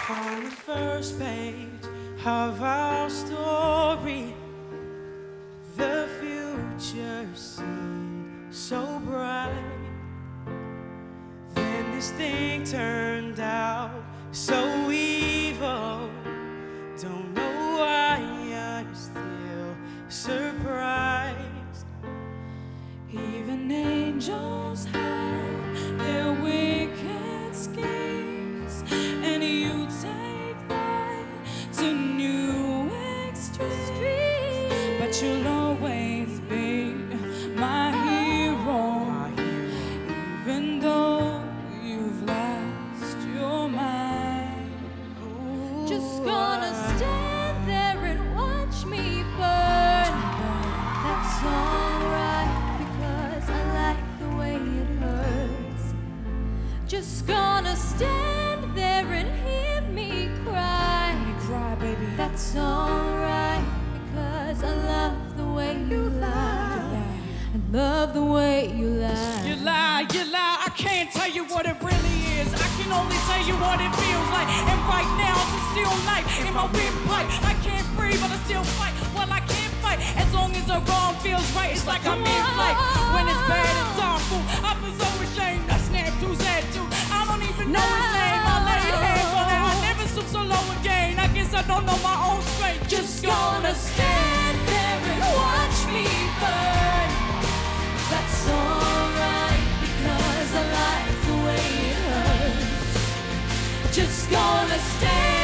On the first page of our story, the future seemed so bright. Then this thing turned out so evil. Don't know why I'm still surprised. Even angels have their wicked schemes, and you take that to new extremes. But you'll always be my hero, even though you've lost your mind. Just gonna stand there and watch me burn. That's alright, because I like the way it hurts. Just gonna stand there and hear me cry. Cry, baby. That's alright, because I love the way you lie. I love the way you lie. You lie, I can't tell you what it really is. I can only tell you what it feels like. And right now it's still night in my windpipe. I can't breathe, but I still fight. Well, I can't fight as long as the wrong feels right. It's like I'm in flight. When it's bad, it's awful. I feel so ashamed. I snap through that too. I don't even know his name. I laid hands on it. I never stoop so low again. I guess I don't know my own strength. Just gonna stand there and watch me burn. That's alright, because I like the way it hurts. Just gonna stand